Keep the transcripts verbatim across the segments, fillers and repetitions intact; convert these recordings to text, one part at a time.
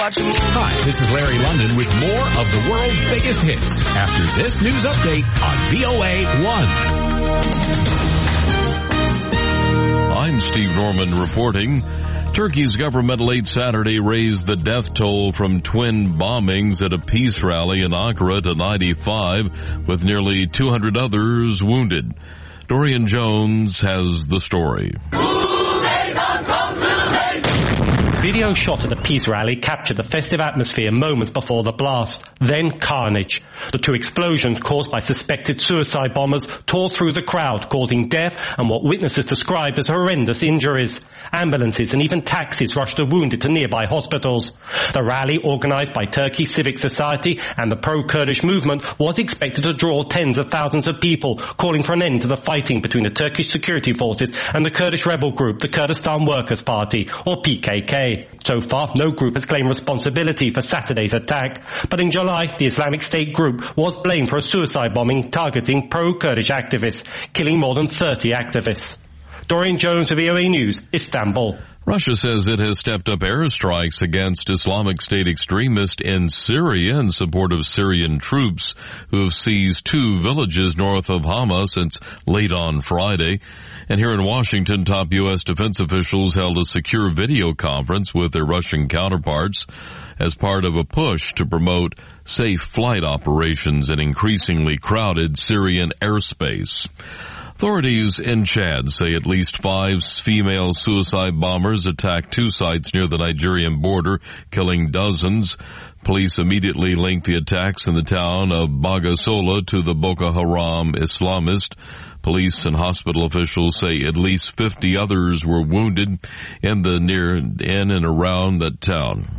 watch it move. Hi, this is Larry London with more of the world's biggest hits after this news update on V O A one. I'm Steve Norman reporting. Turkey's government late Saturday raised the death toll from twin bombings at a peace rally in Ankara to ninety-five, with nearly two hundred others wounded. Dorian Jones has the story. Video shot at the peace rally captured the festive atmosphere moments before the blast. Then carnage. The two explosions caused by suspected suicide bombers tore through the crowd, causing death and what witnesses described as horrendous injuries. Ambulances and even taxis rushed the wounded to nearby hospitals. The rally, organized by Turkey's Civic Society and the pro-Kurdish movement, was expected to draw tens of thousands of people, calling for an end to the fighting between the Turkish security forces and the Kurdish rebel group, the Kurdistan Workers' Party, or P K K. So far, no group has claimed responsibility for Saturday's attack. But in July, the Islamic State group was blamed for a suicide bombing targeting pro-Kurdish activists, killing more than thirty activists. Dorian Jones of V O A News, Istanbul. Russia says it has stepped up airstrikes against Islamic State extremists in Syria in support of Syrian troops who have seized two villages north of Hama since late on Friday. And here in Washington, top U S defense officials held a secure video conference with their Russian counterparts as part of a push to promote safe flight operations in increasingly crowded Syrian airspace. Authorities in Chad say at least five female suicide bombers attacked two sites near the Nigerian border, killing dozens. Police immediately linked the attacks in the town of Bagasola to the Boko Haram Islamist. Police and hospital officials say at least fifty others were wounded in the near in and around that town.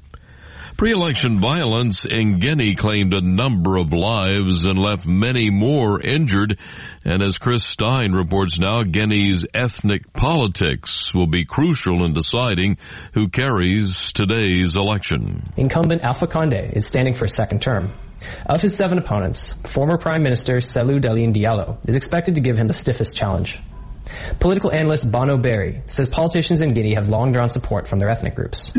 Pre-election violence in Guinea claimed a number of lives and left many more injured. And as Chris Stein reports now, Guinea's ethnic politics will be crucial in deciding who carries today's election. Incumbent Alpha Condé is standing for a second term. Of his seven opponents, former Prime Minister Cellou Dalein Diallo is expected to give him the stiffest challenge. Political analyst Bono Berry says politicians in Guinea have long drawn support from their ethnic groups.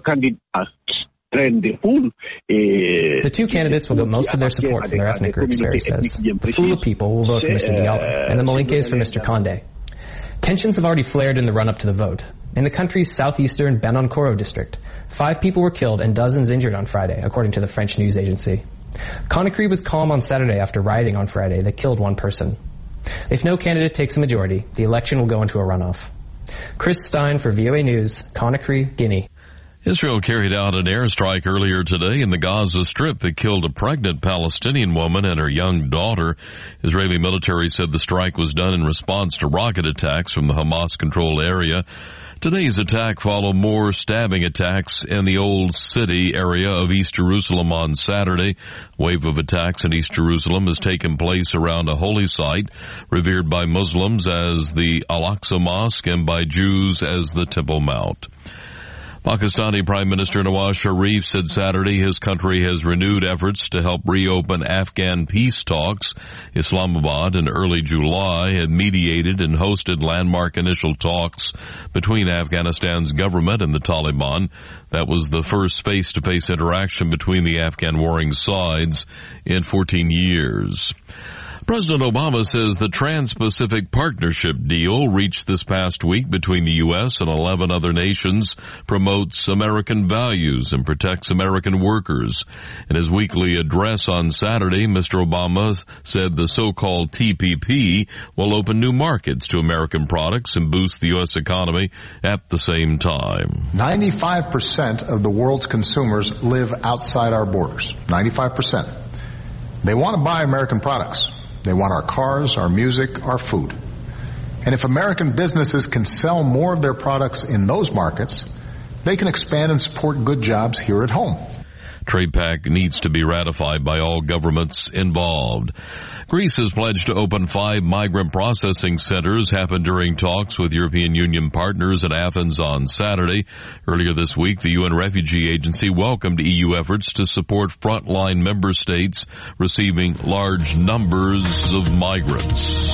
The two candidates will get most of their support from their ethnic groups, Berry says. The Fula people will vote for Mister Diallo, and the Malinkes for Mister Condé. Tensions have already flared in the run-up to the vote. In the country's southeastern Banankoro district, five people were killed and dozens injured on Friday, according to the French news agency. Conakry was calm on Saturday after rioting on Friday that killed one person. If no candidate takes a majority, the election will go into a runoff. Chris Stein for V O A News, Conakry, Guinea. Israel carried out an airstrike earlier today in the Gaza Strip that killed a pregnant Palestinian woman and her young daughter. Israeli military said the strike was done in response to rocket attacks from the Hamas-controlled area. Today's attack followed more stabbing attacks in the Old City area of East Jerusalem on Saturday. A wave of attacks in East Jerusalem has taken place around a holy site revered by Muslims as the Al-Aqsa Mosque and by Jews as the Temple Mount. Pakistani Prime Minister Nawaz Sharif said Saturday his country has renewed efforts to help reopen Afghan peace talks. Islamabad in early July had mediated and hosted landmark initial talks between Afghanistan's government and the Taliban. That was the first face-to-face interaction between the Afghan warring sides in fourteen years. President Obama says the Trans-Pacific Partnership deal reached this past week between the U S and eleven other nations promotes American values and protects American workers. In his weekly address on Saturday, Mister Obama said the so-called T P P will open new markets to American products and boost the U S economy at the same time. ninety-five percent of the world's consumers live outside our borders. ninety-five percent. They want to buy American products. They want our cars, our music, our food. And if American businesses can sell more of their products in those markets, they can expand and support good jobs here at home. Trade Pact needs to be ratified by all governments involved. Greece has pledged to open five migrant processing centers, happened during talks with European Union partners in Athens on Saturday. Earlier this week, the U N Refugee Agency welcomed E U efforts to support frontline member states receiving large numbers of migrants.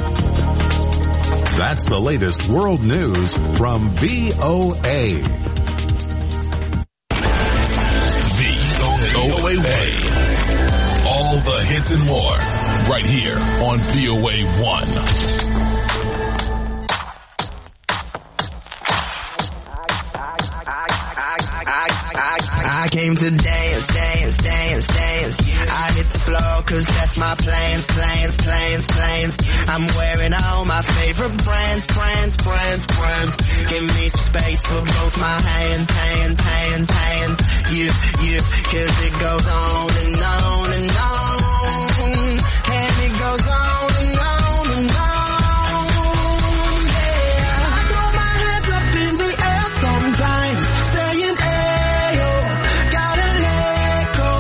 That's the latest world news from V O A. A. All the hits and more right here on V O A one. I came to dance, dance, dance, dance. I hit the floor cause that's my plans, plans, plans, plans. I'm wearing all my favorite brands, brands, brands, brands. Give me some space for both my hands, hands, hands, hands. Yeah, yeah, cause it goes on and on and on. And it goes on and on and on. Yeah, I throw my hands up in the air sometimes, saying, ayo, gotta let go.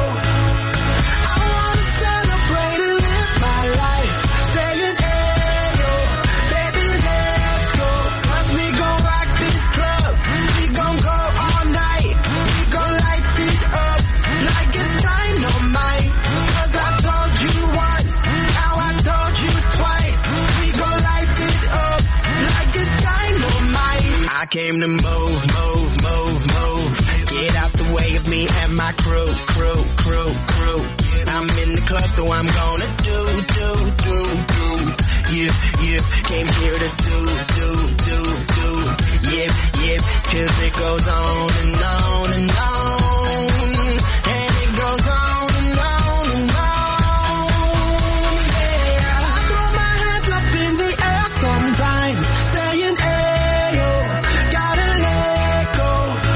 I wanna celebrate and live my life, saying, ayo, baby, let's go. Cause we gon' rock this club, we gon' go all night, we gon' light it up like it's dynamite. Cause I told you once, now I told you twice, we gon' light it up like it's dynamite. I came to move, move, move, move. Get out the way of me and my crew, crew, crew, crew. I'm in the club, so I'm gonna do, do, do, do. Yeah, yeah, came here to do, do, do, do. Yeah, yeah, cause it goes on and on and on. And it goes on and on and on. Yeah, I throw my hands up in the air sometimes, saying, ayo, gotta let go.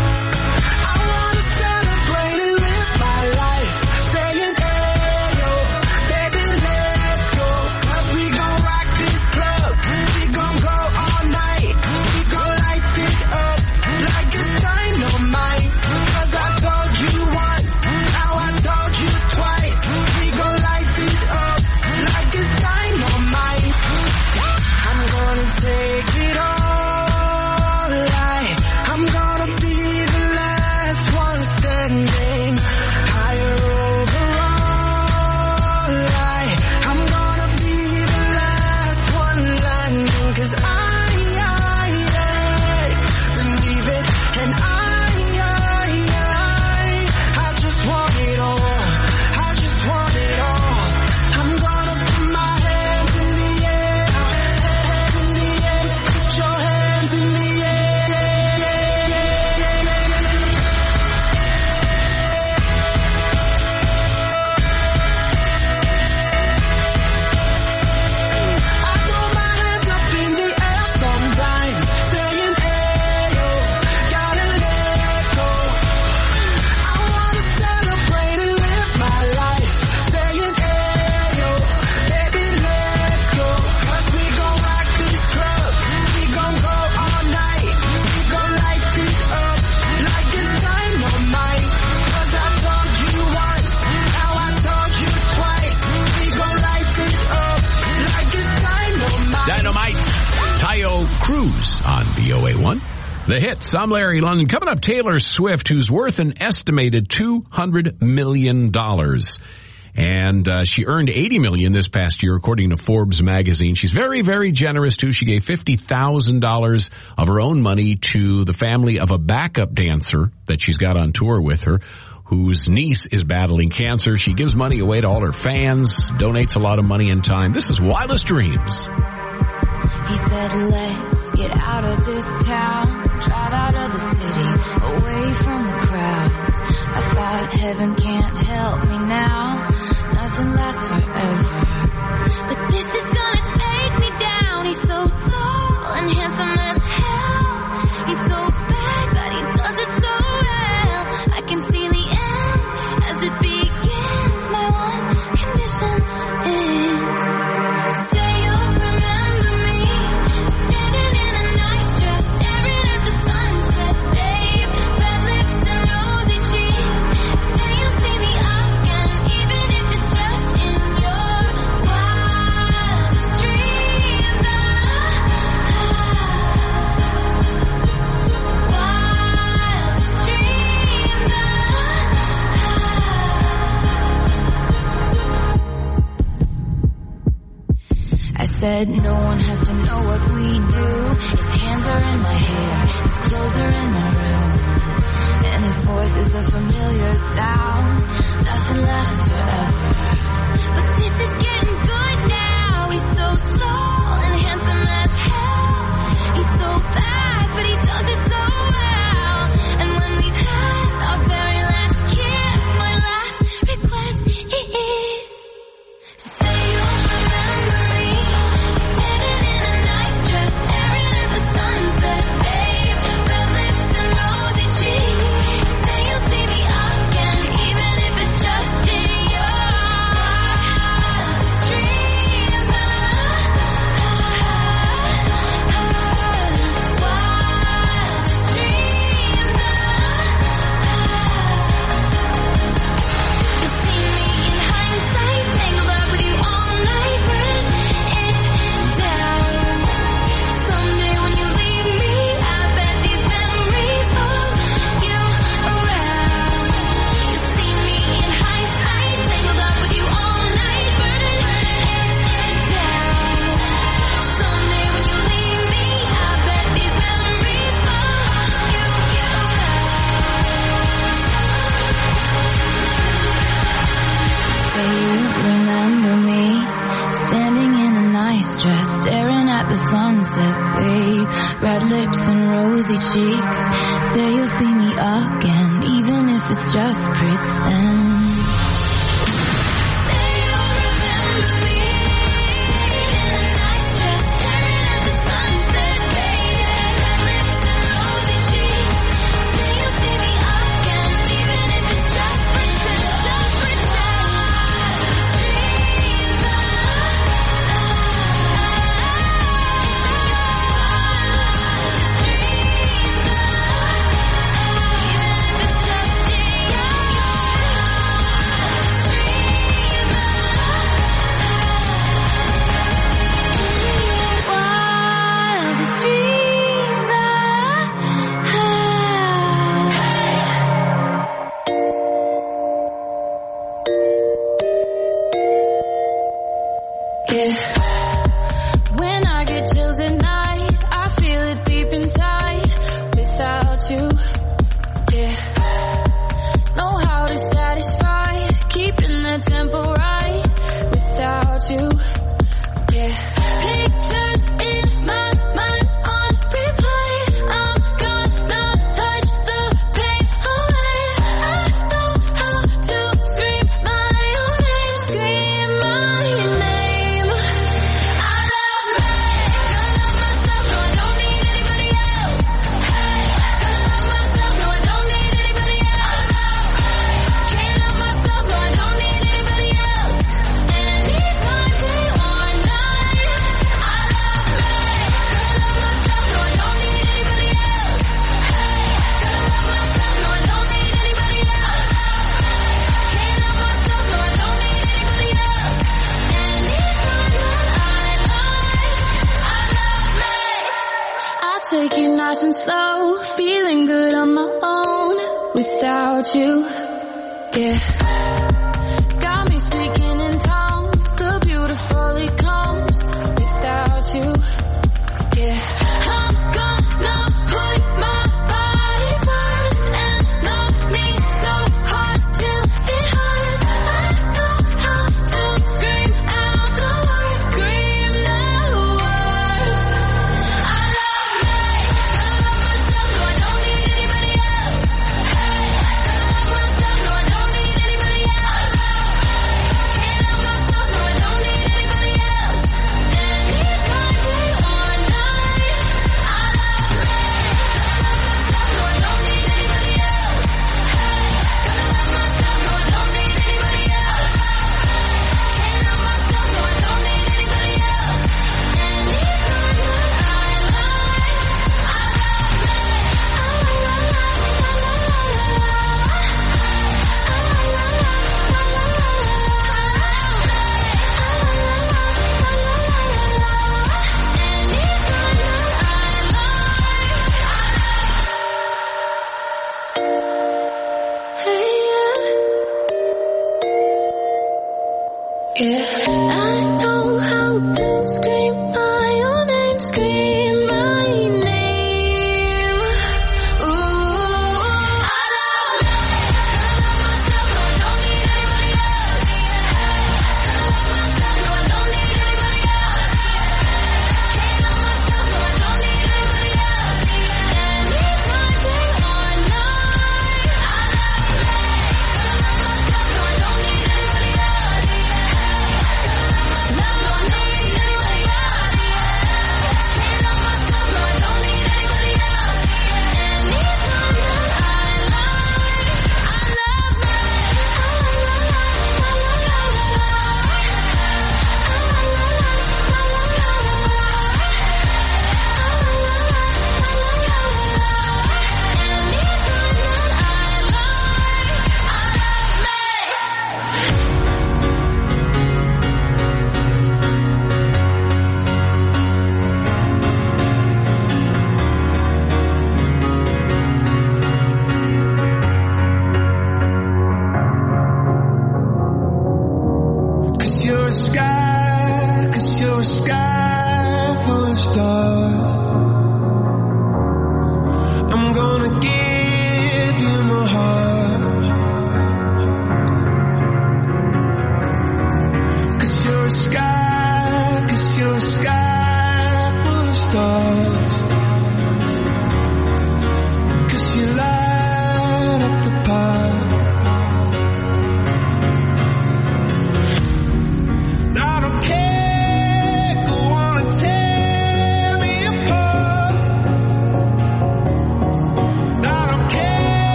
I wanna celebrate and live my life, saying, ayo, baby, let's go. Cause we gon' rock this club, we gon' go all night, we gon' light it up like it's dynamite. Cause I told you once, now I told you twice, we gon' light it up like it's dynamite. I'm gonna take it all, like I'm gonna be the last one standing. Higher overall, like I'm gonna be the last one landing. Cause I, I, I believe it, and I, I, I, I just want it all, I just want it all. I'm gonna put my hands in the air, hands in the air, put your hands in the air. I throw my hands up in the air sometimes, saying, ayo, gotta let go. I wanna celebrate and live my life, saying, ayo, baby, let's go. Cause we gon' rock this club, we gon' go all night, we gon' light it up like it's dynamite. Cause I told you once, now I told you twice, we gon' light it up like it's dynamite. Dynamite. Tayo Cruz on V O A one. The hits. I'm Larry London. Coming up, Taylor Swift, who's worth an estimated two hundred million dollars. And uh, she earned eighty million dollars this past year, according to Forbes magazine. She's very, very generous, too. She gave fifty thousand dollars of her own money to the family of a backup dancer that she's got on tour with her, whose niece is battling cancer. She gives money away to all her fans, donates a lot of money and time. This is Wildest Dreams. He said, let's get out of this town, drive out of the city, away from the crowds. I thought heaven can't help me now, nothing lasts forever. But this is gonna take me down. He's so tall and handsome as hell. He's so bad, but he does it so well. I can see the end as it begins. My one condition is, say you'll remember me, standing in a nice dress, staring at the sunset, babe. Red lips and rosy cheeks. Say you'll see me again, even if it's just in your wildest dreams. Ah, wildest dreams. I said no one has to know what we do. His hands are in my hair, his clothes are in my room, and his voice is a familiar sound. Nothing babe. Red lips and rosy cheeks. Say you'll see me again, even if it's just pretend.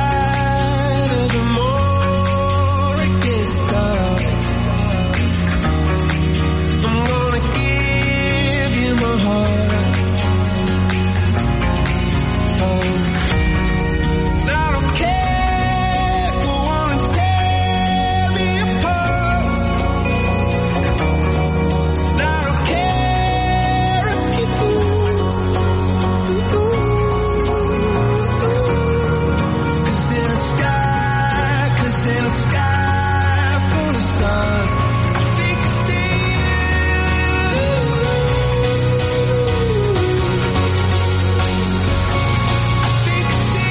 brighter, the more it gets dark. I'm gonna give you my heart. Oh, I don't care if you wanna tear me apart. I don't care if you do. Cause in the sky, cause in the sky full of stars, I think I see you. I think I see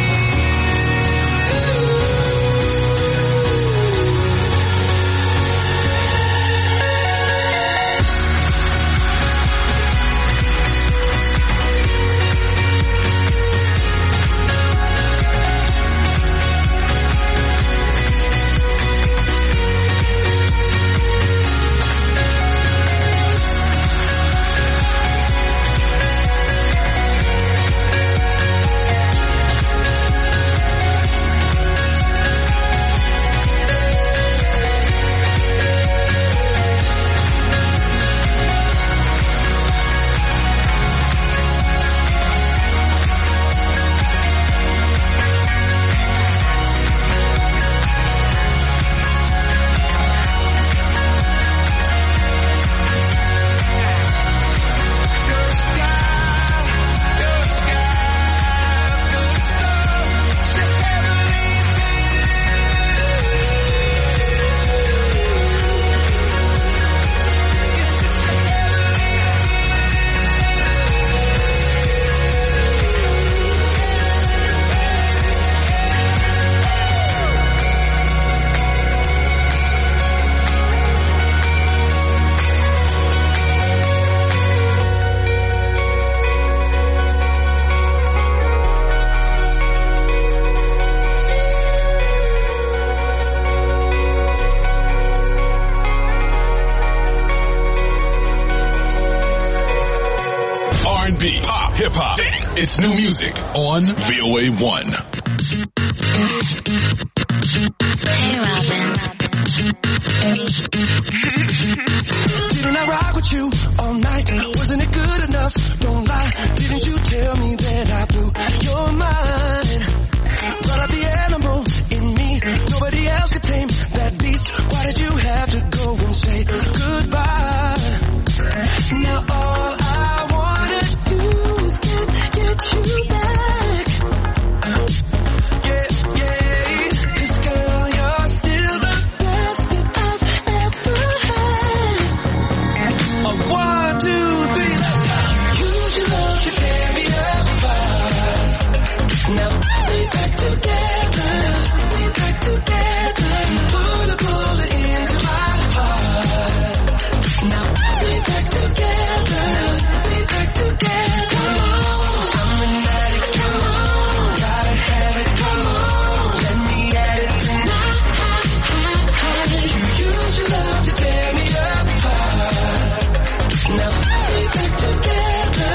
R and B, pop, hip hop. It's new music on V O A one. Hey, Robin. Didn't I rock with you all night? Wasn't it good enough? Don't lie. Didn't you tell me that I blew your mind? Brought out the animal in me. Nobody else could tame that beast. Why did you have to go and say goodbye? Now all I wanna do is get, get you back. Yeah, yeah. 'Cause girl, you're still the best that I've ever had. Oh, one, two, three, let's go. You use your love to tear me apart. Now we're back together. We're back together. Put a bullet into my heart. Now we're back together. We're back together. Come on, I'm an addict. Come on, gotta have it. Come on, let me at it tonight. You use your love to tear me apart. Now we're back together.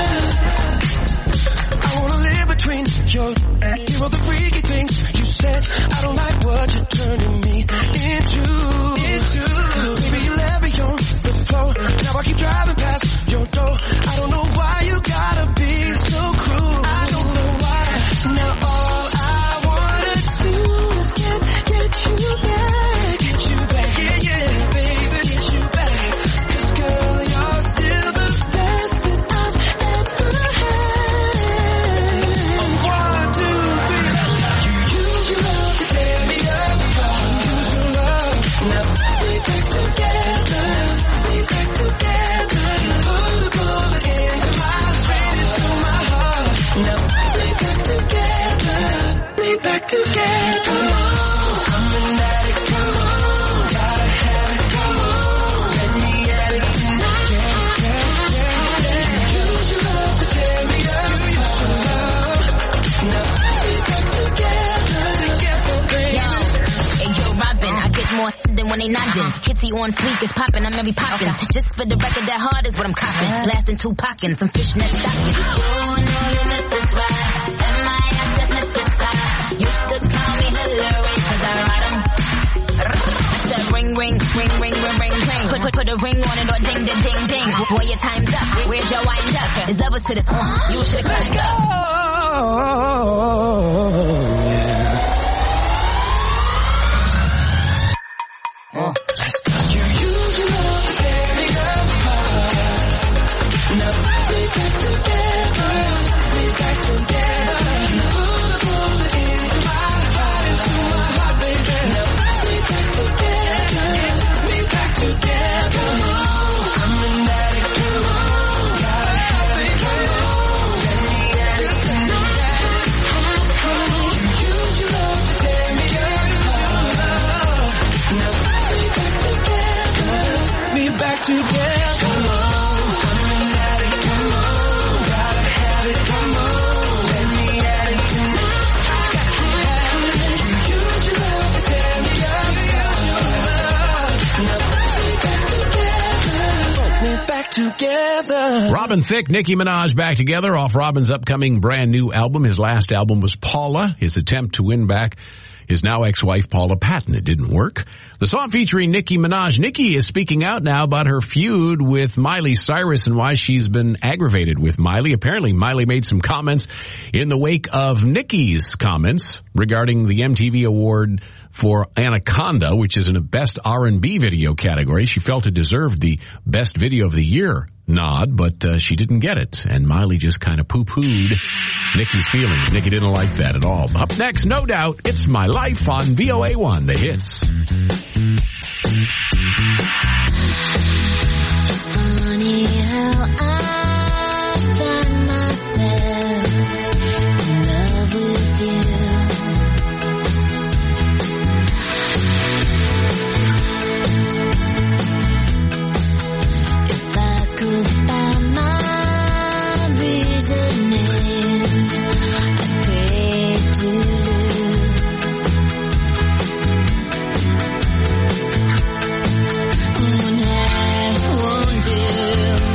I wanna live between your, you know the freaky things you said. I don't like what you're turning me into. Into. Baby, you left me on the floor. Now I keep driving past your door. I don't know why you gotta be so cruel. I don't know why. Now all I wanna do is get, get you back. Get you back. Yeah, yeah, baby. Get you back. 'Cause girl, you're still the best that I've ever had. Oh, one, two, three, let's go. You use your love to tear me apart. Use your love. Now we're back together. We're back together. Put a bullet into my straight into my heart. Now we're back together. We're back together. Come on, I'm an addict. Come on, gotta have it. Come on, let me at it tonight. Yeah, yeah, yeah, yeah. Use your love to tear me apart. Now we're back together. Together, baby. Yo, hey, yo, Robin, I get more than when they nodding. Kitty on fleek is popping, I'm every popping. Just for the record, that hard is what I'm copping. Blasting two pockets, some fishnet stockings. Oh, no, you missed this ride. M I S, that's Mister Scott. Used to call me accelerate, cause I ride 'em. I said ring, ring, ring, ring, ring, ring, ring. Put, put, put a ring on it or ding, ding, ding, ding. Boy, your time's up. Where's your wind up? It's levels to this. Uh, you should've climbed up. Oh, yeah. Oh. Let's go. You used to love to tear me apart. Now put me back together. Put me back together. You put a bullet into my heart, into my heart, baby. Now put me back together. Put me back together. I'm an addict, come on. Gotta have it, come on. Let me at it tonight. Come on. You used to love to tear me apart. Now put me back together. Put me back together. Come on. I'm an addict, come on. Gotta have it, come on. Let me at it tonight. Got to have it. You used to love to tear me apart. Now put me back together. Put me back together. Robin Thicke, Nicki Minaj back together off Robin's upcoming brand new album. His last album was Paula, his attempt to win back his now ex-wife Paula Patton. It didn't work. The song featuring Nicki Minaj. Nicki is speaking out now about her feud with Miley Cyrus and why she's been aggravated with Miley. Apparently, Miley made some comments in the wake of Nicki's comments regarding the M T V award for Anaconda, which is in a Best R and B video category. She felt it deserved the Best Video of the Year nod, but uh, she didn't get it. And Miley just kind of poo-pooed Nicki's feelings. Nicki didn't like that at all. Up next, no doubt, It's My Life on V O A one, the hits. It's funny how I find myself in love with you. If I could find my reasoning, I'd pay to lose. When I won't do.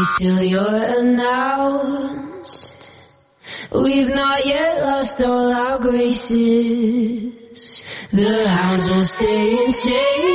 Wait till you're announced. We've not yet lost all our graces. The hounds will stay in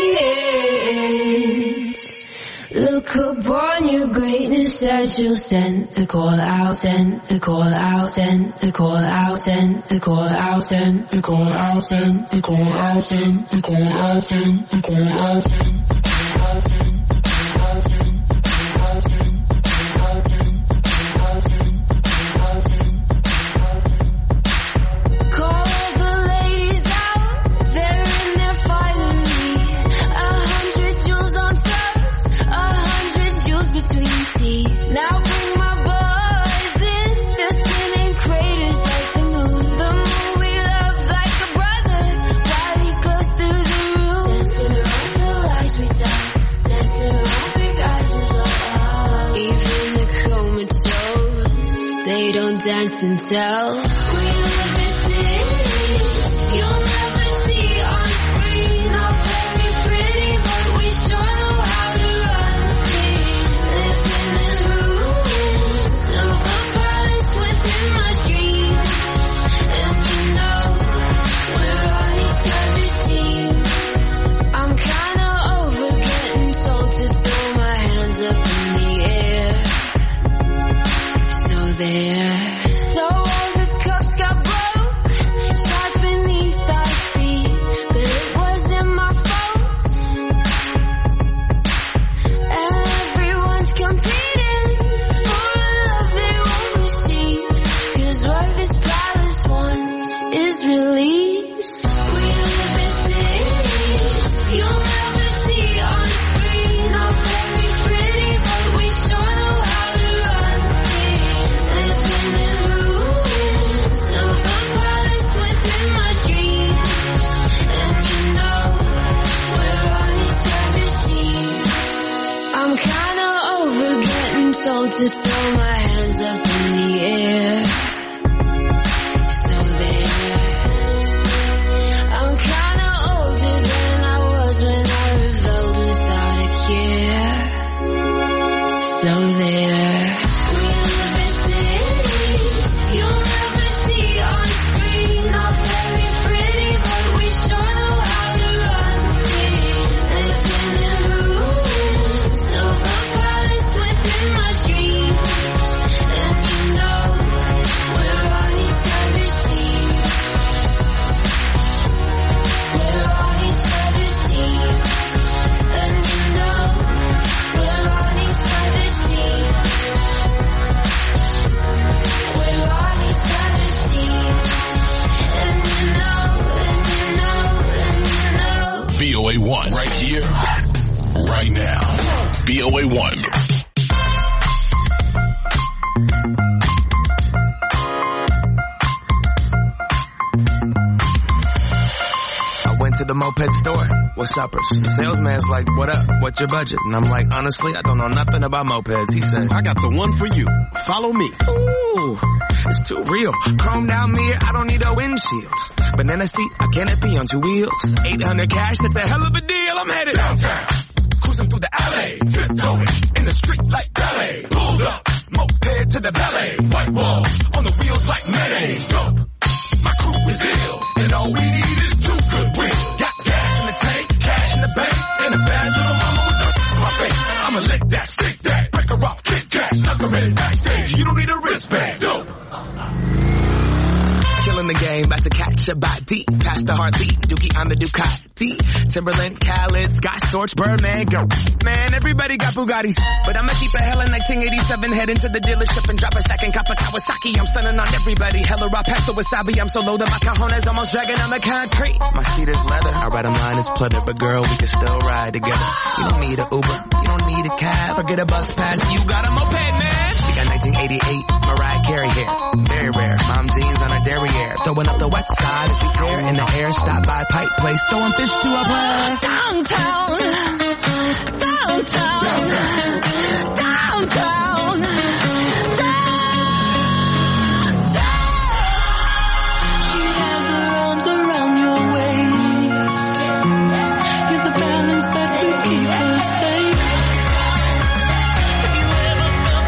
chains. Look upon your greatness as you'll send the call out, send the call out, send the call out, send the call out, send the call out, send the call out, send the call out, send the call out, send the call out, send the call out, send the call out, send the call out, send the call out, send the call out, send call the ladies out, they're in their finery. A hundred jewels on flags, a hundred jewels between teeth. Now bring my boys in, they're spinning craters like the moon. The moon we love like a brother, while he glows through the room. Dancing around the lies we tell, dancing around big eyes as well. Even the comatose, they don't dance and tell. We live in cities you'll never see on screen. Not very pretty, but we sure know how to run things. Living in ruins of a palace within my dreams. And you know, we're on each other's team. I'm kinda over getting told to throw my hands up in the air. So there. So all the cups got broke, shards beneath our feet, but it wasn't my fault. Everyone's competing for a love they won't receive, 'cause what this palace wants is release. We live in cities you'll never see on screen. Not very pretty, but we sure know how to run things. Living in ruins of a palace within my dreams. And you know, we're on each other's team. I'm kinda over getting told to throw my hands up in the air. So there. I'm kinda older than I was when I rebelled without a care. So there. We live in cities you'll never see on screen. Not very pretty, but we sure know how to run things. Living in ruins of a palace within my dreams. And you know, we're on each other's team. We're on each other's team. And you know, we're on each other's team. We're on each other's team. And you know, and you know, and you know. V O A one right here, right now. V O A one. I went to the moped store. What's uppers? The salesman's like, what up? What's your budget? And I'm like, honestly, I don't know nothing about mopeds. He said, I got the one for you. Follow me. ooh, it's too real. Chrome down mirror, I don't need a windshield. Banana seat, a canopy on two wheels. eight hundred cash, that's a hell of a deal. I'm headed downtown. Cruising through the alley. Tiptoeing in the street like ballet. Pulled up, moped to the ballet. White walls on the wheels like mayonnaise. Dope. My crew is ill, and all we need is two good wheels. Got gas in the tank, cash in the bank, and a bad little mama with dirt in my face. I'ma lick that, stick that, break her off, kick that, stuck her in backstage. You don't need a wristband. Dope. Killing the game, about to catch a body. Past the heartbeat, Dookie on the Ducati. Timberland, Khaled, Scott Storch, Birdman, go. Man, everybody got Bugattis. But I'ma keep a hella nineteen eighty-seven, head into the dealership and drop a stack and cop a Kawasaki. I'm stunning on everybody. Hella raw pasta wasabi. I'm so low that my cajones almost dragging on the concrete. My seat is leather. I ride a line is pleather. But girl, we can still ride together. You don't need a Uber. You don't need a cab. Or get a bus pass. You got a moped, man. She got nineteen eighty-eight Mariah Carey hair. Very rare. Mom jeans on her derriere. Throwing up the west side as we tear in the air. Stop by Pipe Place. Throwing fish to a player. Downtown. Downtown. Downtown. Downtown. She has her arms around your waist. You're the balance that will keep her safe. Have you ever felt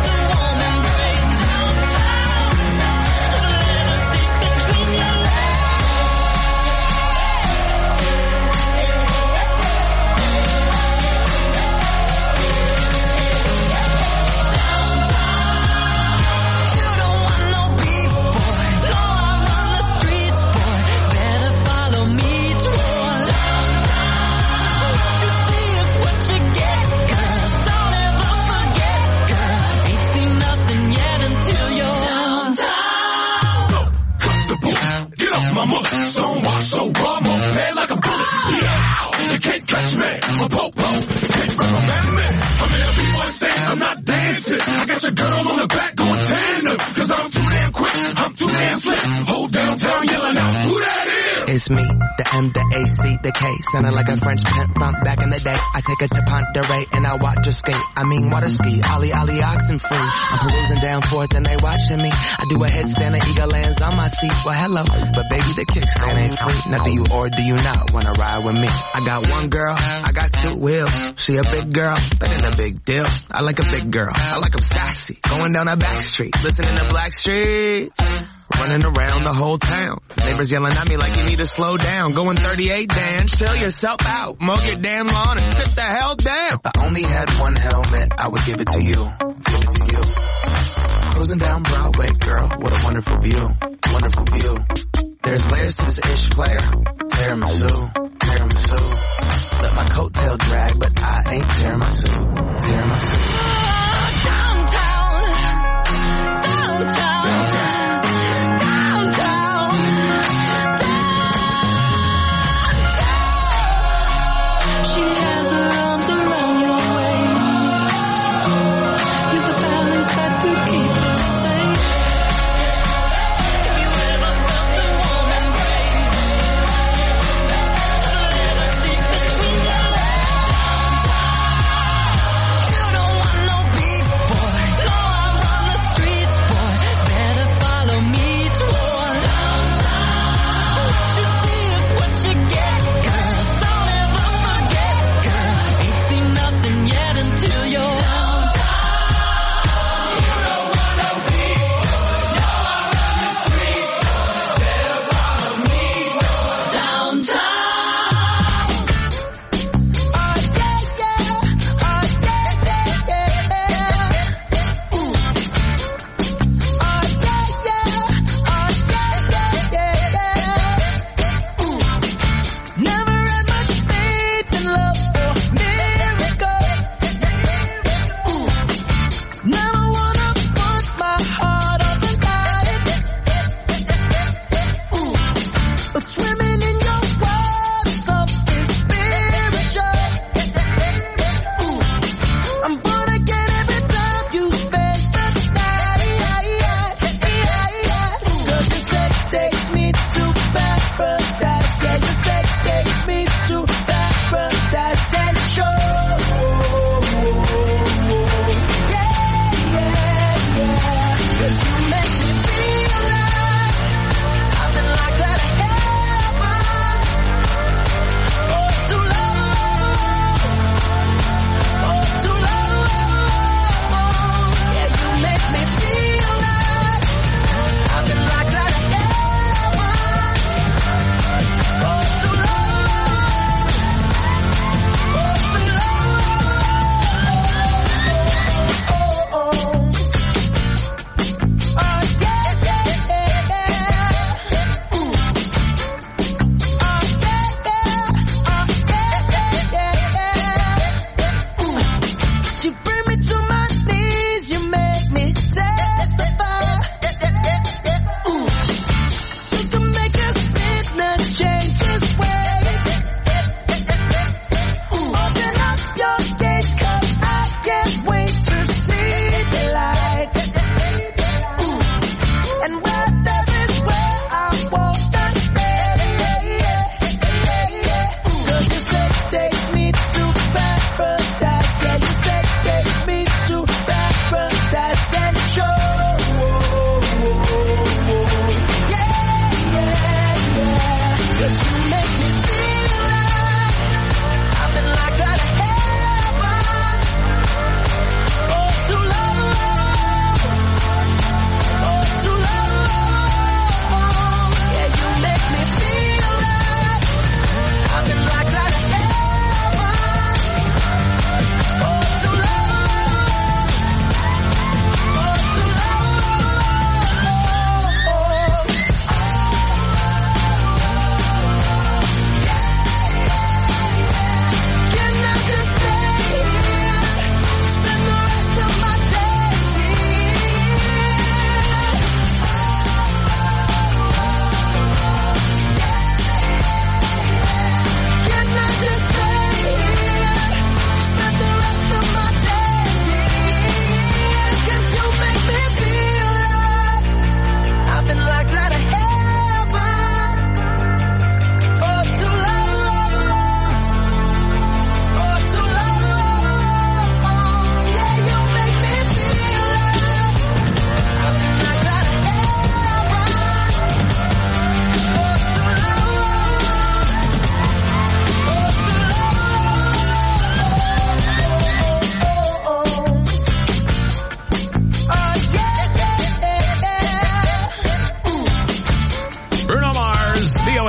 off my mother. Stonewall, so raw, more paid like a bullet. Yeah, you can't catch me. I'm a po-po. Can't run a man. I'm in a B-boy stand, I'm not dancing. I got your girl on the back going tandem. Cause I'm too damn quick, I'm too damn slick. Whole downtown yelling out, who that is? It's me, the M, the A, C, the K. Sounding like a French pimp from back in the day. I take her to Ponderay and I watch her skate. I mean water ski, ollie, ollie, oxen free. I'm perusing down forth and they watching me. I do a headstand and eagle lands on my seat. Well, hello, but baby, the kickstand ain't free. Now do you or do you not wanna ride with me? I got one girl, I got two wheels. She a big girl, that ain't a big deal. I like a big girl, I like 'em sassy. Going down a back street, listening to Blackstreet. Running around the whole town. Neighbors yelling at me like you need to slow down. Going thirty-eight, Dan, chill yourself out. Mow your damn lawn and sit the hell down. If I only had one helmet, I would give it to you. Give it to you. Cruising down Broadway, girl, what a wonderful view. Wonderful view. There's layers to this ish player. Tiramisu, tiramisu. Let my coattail drag, but I ain't tiramisu. Tiramisu. Downtown, downtown.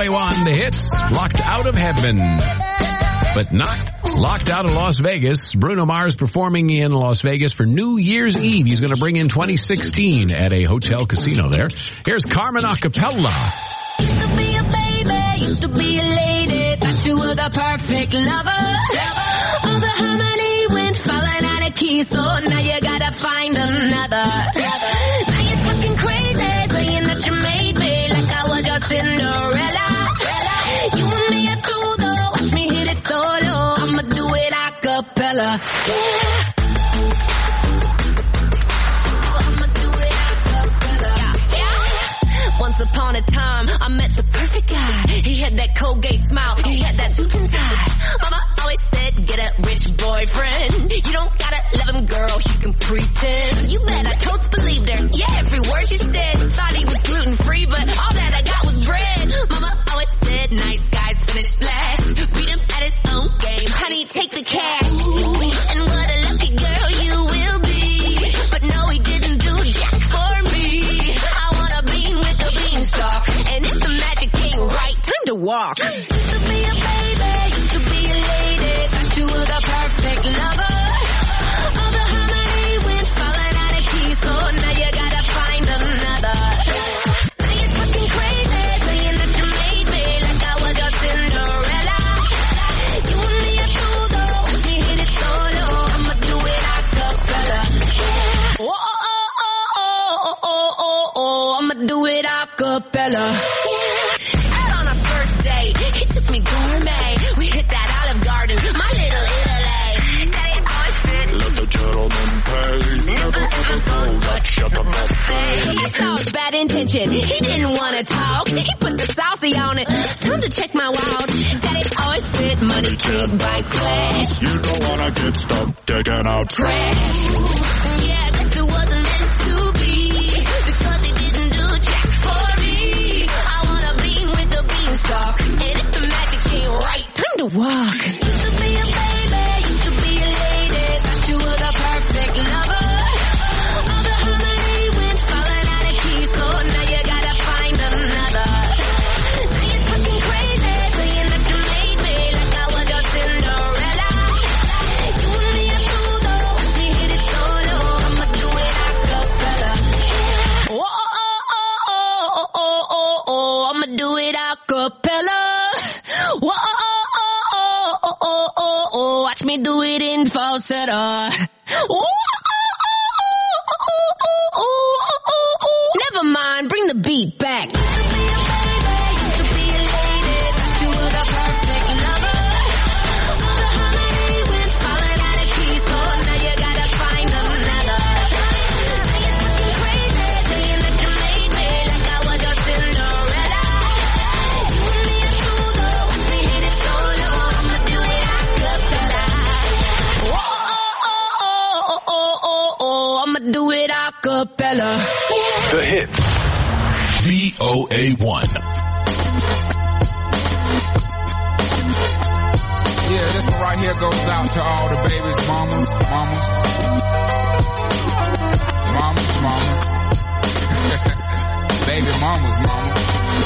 A one, the hits, Locked Out of Heaven. But not locked out of Las Vegas. Bruno Mars performing in Las Vegas for New Year's Eve. He's going to bring in twenty sixteen at a hotel casino there. Here's Carmen Acapella. Used to be a baby, used to be a lady, thought you were the perfect lover. All the harmony went falling out of key, so now you gotta find another. Now you're talking crazy, saying that you made me like I was your Cinderella. You and me are true though, watch me hit it solo, I'ma do it a cappella. Yeah. Once upon a time, I met the perfect guy. He had that Colgate smile, he had that suit and tie. Mama always said, get a rich boyfriend. You don't gotta love him, girl, you can pretend. You bet I totes believed her, yeah, every word she said. Thought he was gluten-free, but all that I got was bread. Mama always said, nice guys finish last. Beat him at his own game, honey, take the cash. And what a lucky girl you will be. But no, he didn't do jack for me. I want a bean with the beanstalk, and if the magic ain't right, time to walk. Used to be a baby, used to be a lady, thought you were the perfect lover. All the harmony went falling out of key, so now you gotta find another. Now you're fucking crazy, saying that you made me like I was your Cinderella. You and me are true though, watch me hit it solo, I'ma do it a cappella. Yeah. Oh, oh, oh, oh, oh, oh, oh, oh, I'ma do it a cappella. Yeah. Out on a first date, he took me gourmet. We hit that Olive Garden, my little Italy. Daddy always said, let the gentleman pay. Never ever go, but shut the buffet. I saw his bad intention, he didn't want to talk. He put the saucy on it, time to check my wallet. Daddy always said, money can't buy class. You don't wanna get stuck digging out trash. Yeah, guess it wasn't meant to be, because he didn't do jack for me. I want a bean with the beanstalk, and if the magic ain't right, time to walk. Used to be a baby, used to be a lady, thought you were the perfect lover. All the harmony went falling out of key, so now you gotta find another. Now you're fucking crazy, saying that you made me like I was your Cinderella. You and me are true though, watch me hit it solo, I'ma do it a cappella. Oh, oh, oh, oh, oh, oh, oh, oh, I'ma do it a cappella. Oh, oh, oh, oh, oh, oh, oh, watch me do it in falsetto. Oh, oh, oh, oh, oh, oh, oh, oh. Never mind, bring the beat back. Used to be a baby, used to be a lady, thought you were the perfect lover. All the harmony went falling out of key, so now you gotta find another. Now you're fucking crazy, saying that you made me like I was your Cinderella. You and me are true though, watch me hit it solo, I'ma do it a cappella. Oh, oh, oh, oh, oh, oh, oh, I'ma do it a cappella. Yeah. The hits. V O A one. Yeah, this one right here goes out to all the babies, mamas, mamas. Mamas, mamas. Baby mamas, mamas.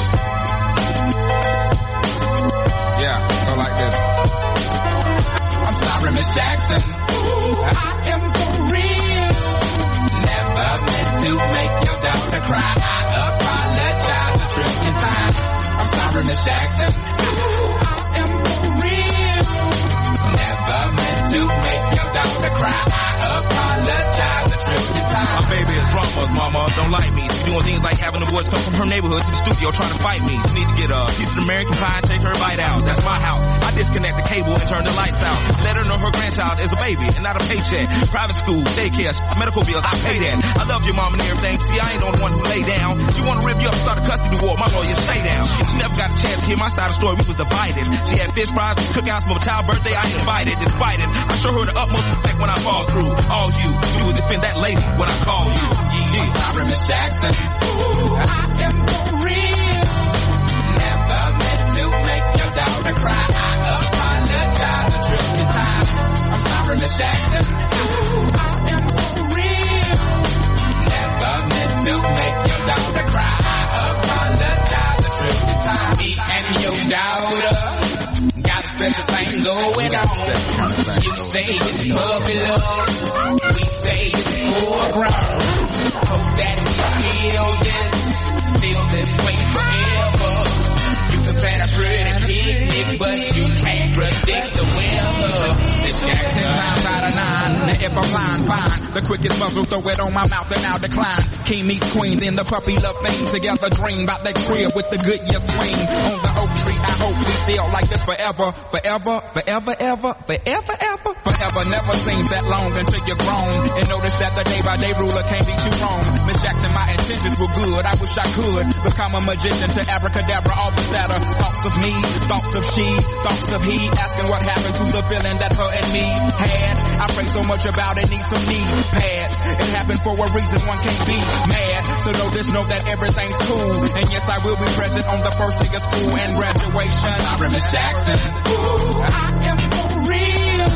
Yeah, go like this. I'm sorry, Miss Jackson. Ooh, I am for real. Never meant to make your daughter cry. I apologize a trillion times. I'm sorry, Miss Jackson. Ooh, I am for real. Never meant to make your daughter cry. I apologize a trillion times. My baby is drama, mama, don't like me. She doing things like having the boys come from her neighborhood to the studio trying to fight me. She need to get a piece of American pie and take her bite out. That's my house. I disconnect the cable and turn the lights out. Let her know her grandchild is a baby and not a paycheck. Private school, daycare, medical bills, I pay that. I love your mom and everything. See, I ain't the only one who lay down. She wanna rip you up and start a custody war. My lawyer, stay down. She never got a chance to hear my side of the story. We was divided. She had fish fries and cookouts for my child's birthday. I ain't invited. Despite it, I show her the utmost respect when I fall through. All you, you would defend that lady when I call you. Yeah. I'm sorry, Miss Jackson. Ooh, I am for real. Never meant to make your daughter cry. I apologize a trillion times. I'm sorry, Miss Jackson. Ooh, I am for real. Never meant to make your daughter cry. I apologize a trillion times. Me and daughter. Got a special thing going on. You say it's puppy love. We say it's full grown. Hope that we feel this, feel this way forever. You can plan a pretty picnic, but you can't predict the weather. Miss Jackson times out of nine. Now if I'm lying, fine. The quickest muzzle, throw it on my mouth and I'll decline. King meets queen, then the puppy love thing. Together dream about that crib with the good year swing. On the oak tree, I hope we feel like this forever. Forever, forever, ever, forever, ever. Forever never seems that long until you're grown. And notice that the day by day ruler can't be too wrong. Miss Jackson, my intentions were good. I wish I could become a magician to abracadabra all the sadder. Thoughts of me, thoughts of she, thoughts of he. Asking what happened to the feeling that her and me had. I pray so much about it, need some knee pads. It happened for a reason, one can't be mad. So know this, know that everything's cool. And yes, I will be present on the first day of school and graduation. Sorry, Miss Jackson. Ooh, I am for real.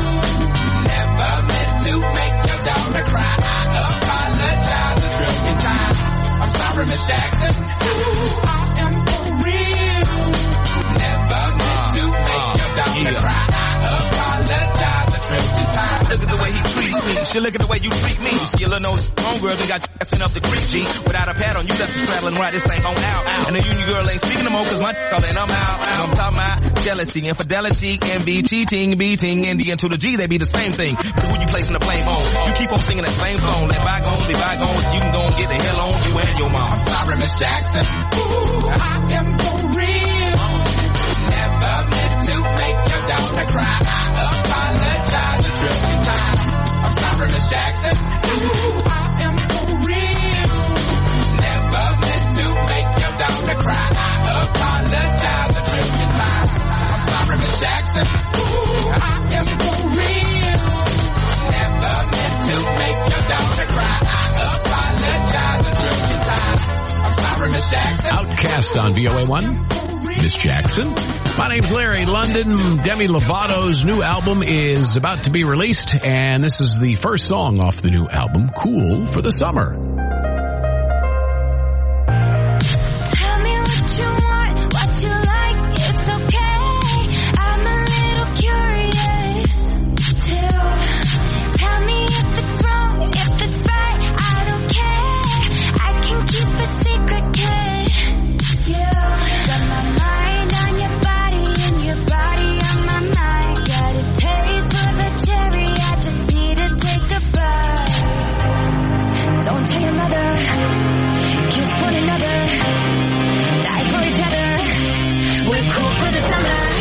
Never meant to make your daughter cry. I apologize a trillion times. I'm sorry, Miss Jackson. Ooh, I am for real. Never meant to make your daughter cry. I apologize a trillion times. Look at the way he treats me. She look at the way you treat me. You see a little nose homegirl and got you sent up the creek, G. Without a pad on, you left the straddle and ride this thing on out. And the union girl ain't speaking no more cause my all in, I'm out. I'm talking about jealousy, infidelity, envy, cheating, beating, and the N to the G, they be the same thing. But who you placing the blame on? You keep on singing that same song. Let bygones be bygones. You can go and get the hell on you and your mom. I'm sorry, Miss Jackson. Ooh, I am for real. Never meant to make your daughter cry. I apologize a trillion times. I'm sorry, Miss Jackson. Ooh, I am for real. Never meant to make your daughter cry. I apologize a trillion times. I'm sorry, Miss Jackson. Ooh, I am for real. Never meant to make your daughter cry. I apologize a trillion times. I'm sorry, Miss Jackson. Outcast on V O A one. Miss Jackson. My name's Larry London. Demi Lovato's new album is about to be released, and this is the first song off the new album, Cool for the Summer. Tell me what you want, what you like, it's okay. I'm a little curious too. Tell me if it's wrong, if it's right, I don't care. I can keep a secret, kid. You got my mind on your body and your body on my mind. Got a taste for the cherry, I just need to take a bite. Don't tell your mother, kiss one another, die for each other. We're cool for the summer.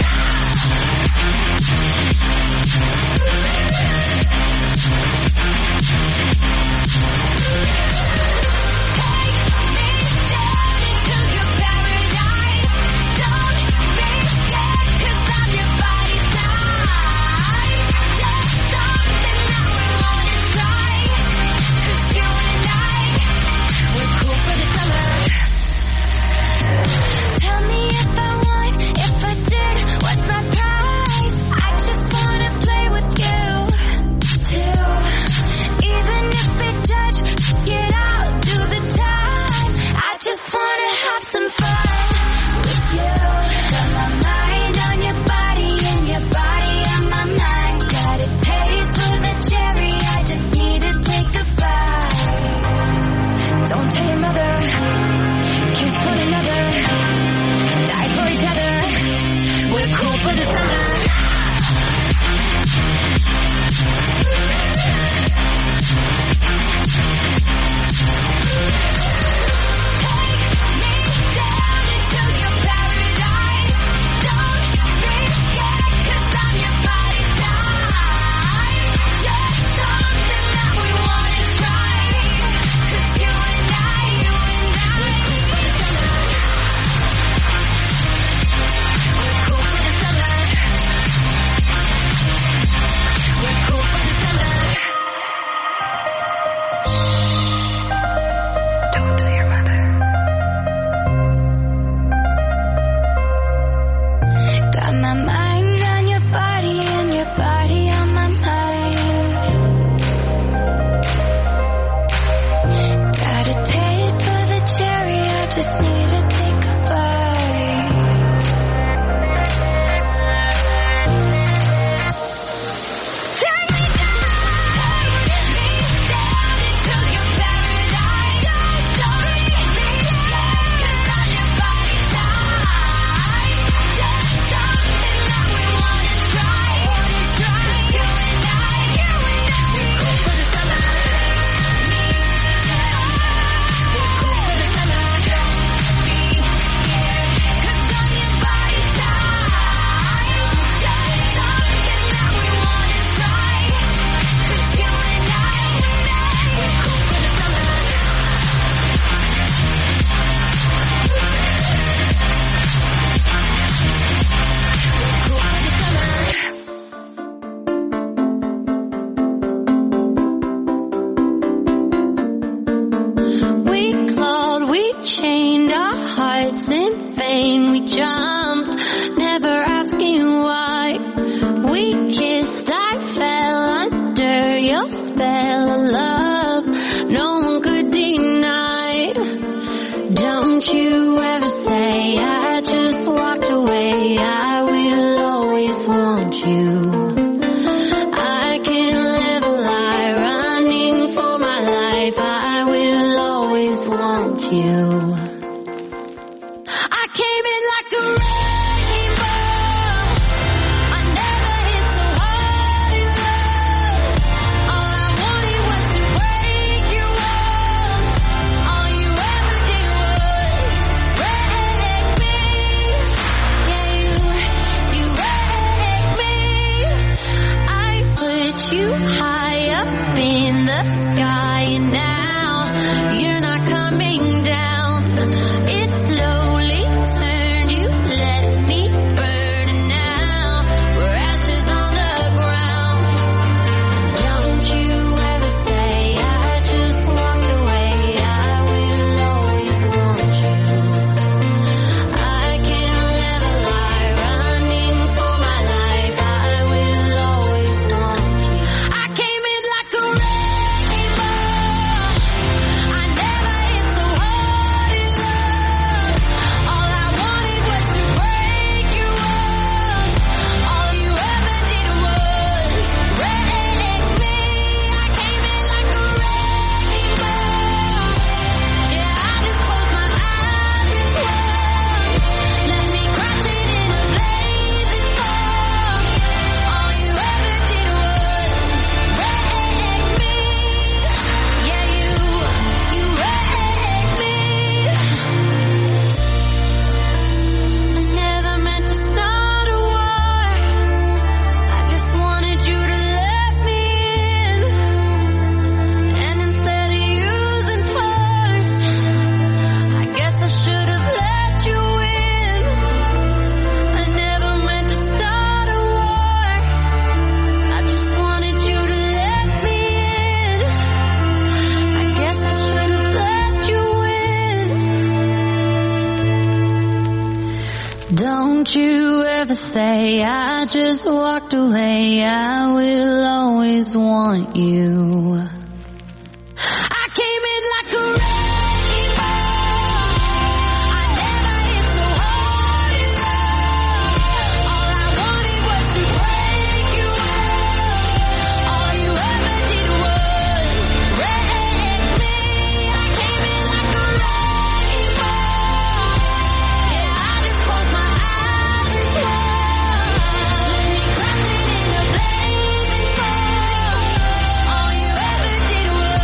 Don't you ever say I just walked away. I will always want you. I came in like a rainbow. I never hit so hard in love. All I wanted was to break you up. All you ever did was wreck me. I came in like a rainbow. Yeah, I just closed my eyes and swore. Let me crashing in the blazing fire. All you ever did was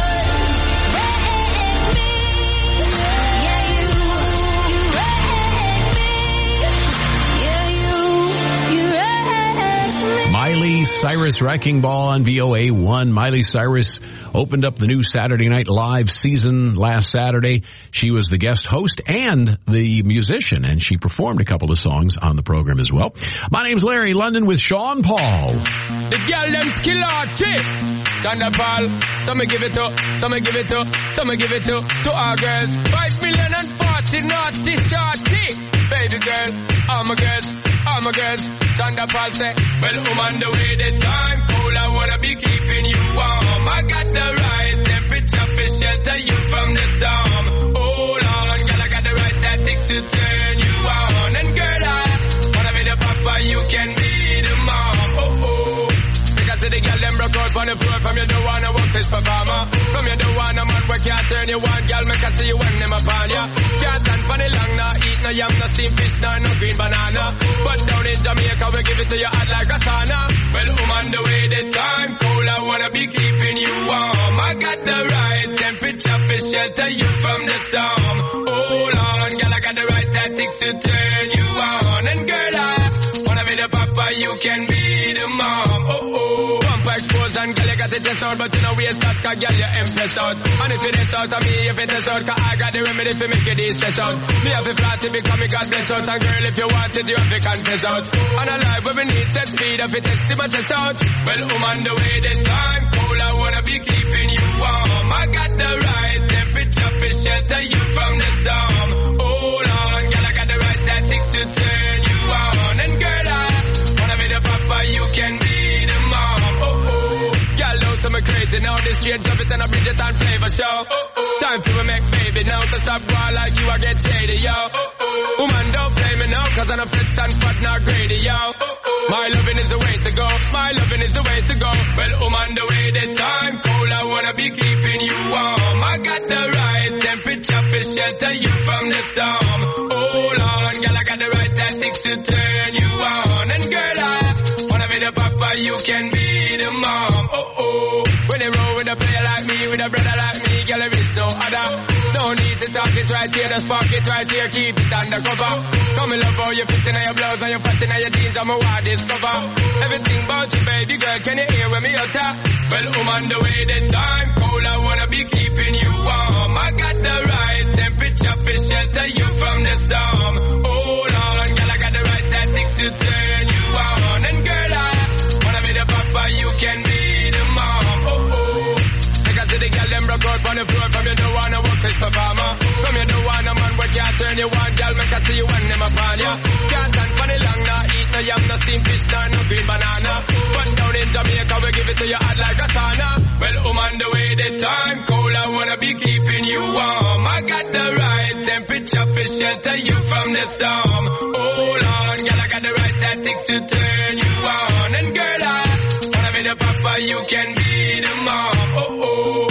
Miley Cyrus Wrecking Ball on V O A one. Miley Cyrus opened up the new Saturday Night Live season last Saturday. She was the guest host and the musician, and she performed a couple of songs on the program as well. My name's Larry London with Sean Paul. The girl them skill archie. Thunder Paul. Some give it to, some give it to, some give it to, to our girls. Five million and forty naughty shorty. Baby girl, all my girls, all my girls. Thunder Paul say, well, I'm on the way, the time cold, I wanna be keeping you warm. I got the right temperature for shelter you from the storm. Hold on, girl, I got the right tactics to turn you on. And girl, I wanna be the papa, you can be the mom. Oh, oh. Because the girl, them broke out on the floor. From you don't wanna work this performer. From you don't wanna man where can't turn you on. Girl, make I see you when them upon ya. Can't stand for the long, nah. Eat no yam, no steamed fish, nah, no green banana. But down in Jamaica, we give it to you hot like a sauna. Well, I'm on the way, the time cold, I wanna be keeping you warm. I got the right temperature for shelter you from the storm. Hold on, girl, I got the right tactics to turn you on. And girl, I wanna be the papa, you can be the mom. Oh, oh. Pump expose and girl, you got the test out, but you know we start, cause girl, you impress out. And if it is out of me, if it is out, cause I got the remedy for make it stress out. Me have a flat to become a God bless out. And girl, if you want it, you have to confess out. And a life where we need set speed, if it is to my chest out. Well, I'm on the way, the time cold, I wanna be keeping you warm. I got the right temperature for shelter you from the storm. Hold on, girl, I got the right tactics to turn you on. And girl, I wanna be the papa, you can be the mom. Oh, oh. Girl, know some crazy now, this straight drop it and a Bridget and flavor show. Oh, oh. Time for me make baby now, so stop going like you, I get shady, yo. Oh, oh. Woman, don't play me now, cause I'm a flips and fat, not greedy, yo. Oh, oh. My loving is the way to go, my loving is the way to go. Well, I'm on the way, the time cold, I wanna be keeping you warm. I got the right temperature for shelter you from the storm. Hold on, girl, I got the right tactics to turn you on. And girl, I wanna be the papa, you can be the mom. Oh, oh. When they roll with a player like me, with a brother like me, girl, there is no other. No need to talk it right here, just park it right here, keep it undercover. Come and love how you fit in your blouse and you fat in your jeans, I'm a wild discover. Everything about you, baby girl, can you hear when me utter? Well, I'm on the way, the time cold, I wanna be keeping you warm. I got the right temperature for shelter you from the storm. Hold on, girl, I got the right tactics to turn you on. And girl, I wanna be the papa, you can be the mom. Oh, oh. Because the girl, them broke out on the floor. From you don't wanna work this performer. From you don't wanna man where can't turn you on. Girl, make I see you when them upon ya. Can't stand for the long, nah. Eat no yam, no steamed fish, nah, no green banana. But down in Jamaica, we give it to you hot like a sauna. Well, I'm on the way, the time cold, I wanna be keeping you warm. I got the right temperature for shelter you from the storm. Hold on, girl, I got the right tactics to turn you on. And girl, I wanna be the papa, you can be the mom. Oh, oh.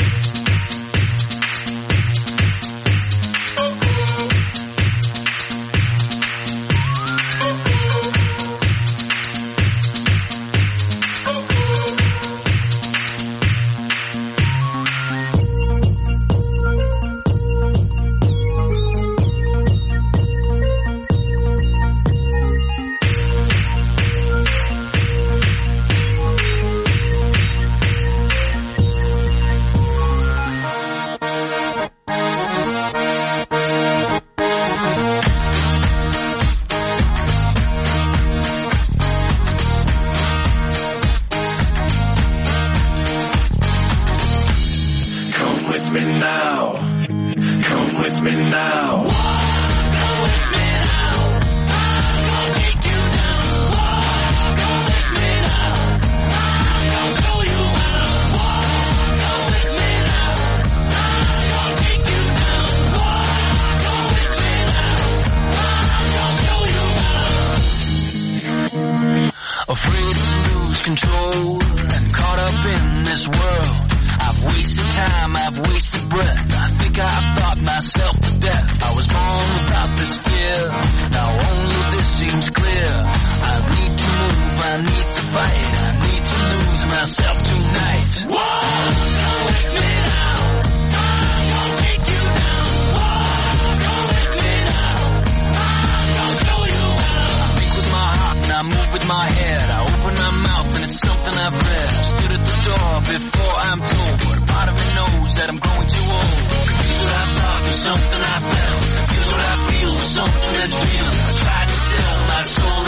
I move with my head. I open my mouth and it's something I've read. I stood at the door before I'm told, but a part of me knows that I'm growing too old. Confused what I thought was something I felt. Confused what I feel was something that's real. I tried to sell my soul